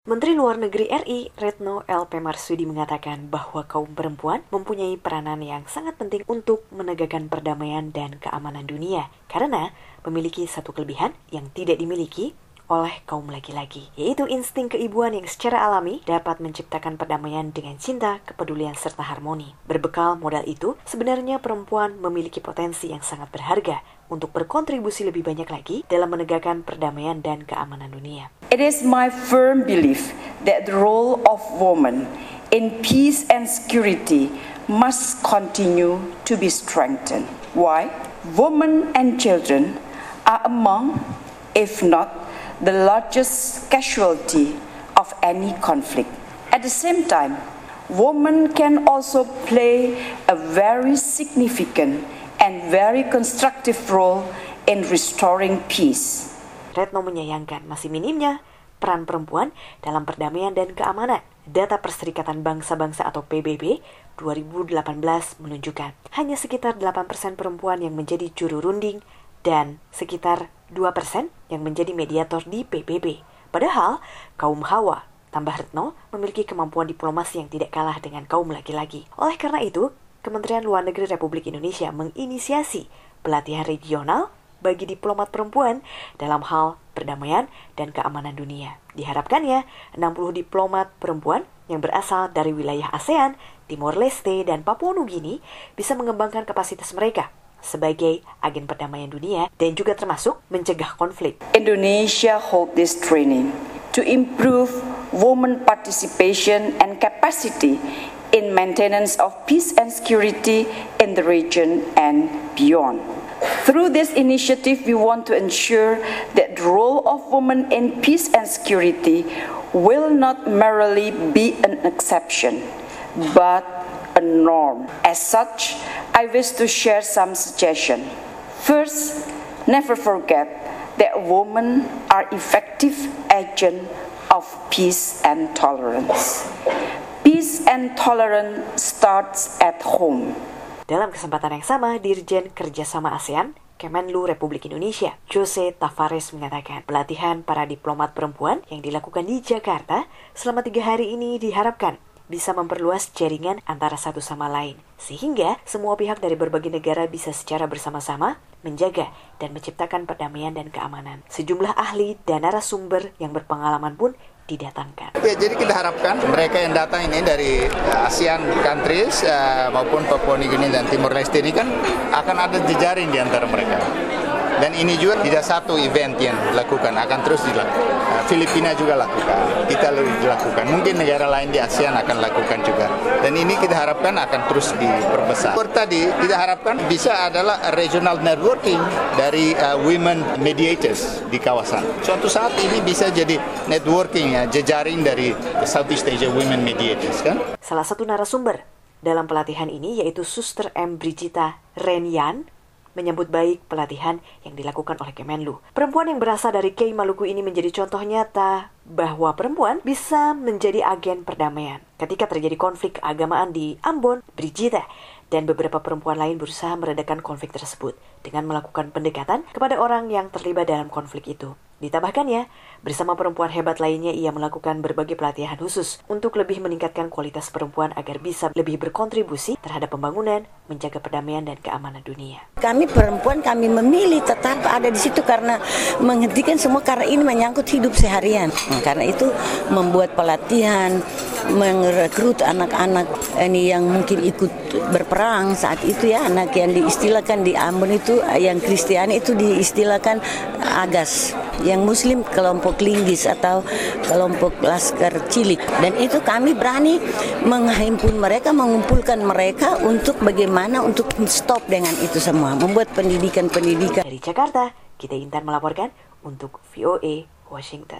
Menteri Luar Negeri RI, Retno LP Marsudi mengatakan bahwa kaum perempuan mempunyai peranan yang sangat penting untuk menegakkan perdamaian dan keamanan dunia karena memiliki satu kelebihan yang tidak dimiliki oleh kaum laki-laki, yaitu insting keibuan yang secara alami dapat menciptakan perdamaian dengan cinta, kepedulian, serta harmoni. Berbekal modal itu, sebenarnya perempuan memiliki potensi yang sangat berharga untuk berkontribusi lebih banyak lagi dalam menegakkan perdamaian dan keamanan dunia. It is my firm belief that the role of women in peace and security must continue to be strengthened. Why? Women and children are among, if not the largest casualty of any conflict. At the same time, women can also play a very significant and very constructive role in restoring peace. Retno menyayangkan masih minimnya peran perempuan dalam perdamaian dan keamanan. Data Perserikatan Bangsa-Bangsa atau PBB 2018 menunjukkan hanya sekitar 8% perempuan yang menjadi juru runding dan sekitar 2% yang menjadi mediator di PBB. Padahal, kaum Hawa, tambah Retno, memiliki kemampuan diplomasi yang tidak kalah dengan kaum laki-laki. Oleh karena itu, Kementerian Luar Negeri Republik Indonesia menginisiasi pelatihan regional bagi diplomat perempuan dalam hal perdamaian dan keamanan dunia. Diharapkannya, 60 diplomat perempuan yang berasal dari wilayah ASEAN, Timor Leste, dan Papua Nugini bisa mengembangkan kapasitas mereka sebagai agen perdamaian dunia dan juga termasuk mencegah konflik. Indonesia hold this training to improve women participation and capacity in maintenance of peace and security in the region and beyond. Through this initiative, we want to ensure that the role of women in peace and security will not merely be an exception, but a norm. As such, I wish to share some suggestions. First, never forget that women are effective agents of peace and tolerance. Peace and tolerance starts at home. Dalam kesempatan yang sama, Dirjen Kerjasama ASEAN, Kemenlu Republik Indonesia, Jose Tavares mengatakan pelatihan para diplomat perempuan yang dilakukan di Jakarta selama 3 hari ini diharapkan bisa memperluas jaringan antara satu sama lain, sehingga semua pihak dari berbagai negara bisa secara bersama-sama menjaga dan menciptakan perdamaian dan keamanan. Sejumlah ahli dan narasumber yang berpengalaman pun didatangkan. Ya, jadi kita harapkan mereka yang datang ini dari ASEAN countries maupun Papua Nugini dan Timor Leste ini kan akan ada jejaring di antara mereka. Dan ini juga tidak satu event yang dilakukan, akan terus dilakukan. Filipina juga lakukan, kita lebih dilakukan. Mungkin negara lain di ASEAN akan lakukan juga. Dan ini kita harapkan akan terus diperbesar. Tadi kita harapkan bisa adalah regional networking dari women mediators di kawasan. Suatu saat ini bisa jadi networking ya, jejaring dari Southeast Asia women mediators kan. Salah satu narasumber dalam pelatihan ini yaitu Suster M. Brigita Renyan menyambut baik pelatihan yang dilakukan oleh Kemenlu. Perempuan yang berasal dari Kei Maluku ini menjadi contoh nyata bahwa perempuan bisa menjadi agen perdamaian. Ketika terjadi konflik keagamaan di Ambon, Brigita dan beberapa perempuan lain berusaha meredakan konflik tersebut dengan melakukan pendekatan kepada orang yang terlibat dalam konflik itu. Ditambahkannya, bersama perempuan hebat lainnya ia melakukan berbagai pelatihan khusus untuk lebih meningkatkan kualitas perempuan agar bisa lebih berkontribusi terhadap pembangunan, menjaga perdamaian dan keamanan dunia. Kami perempuan, kami memilih tetap ada di situ karena menghentikan semua karena ini menyangkut hidup seharian. Karena itu membuat pelatihan, merekrut anak-anak ini yang mungkin ikut berperang saat itu ya, anak yang diistilahkan di Ambon itu, yang Kristiani itu diistilahkan Agas, yang Muslim kelompok Linggis atau kelompok Laskar Cilik. Dan itu kami berani menghimpun mereka, mengumpulkan mereka untuk bagaimana untuk stop dengan itu semua, membuat pendidikan. Dari Jakarta, Gita Intan melaporkan untuk VOA Washington.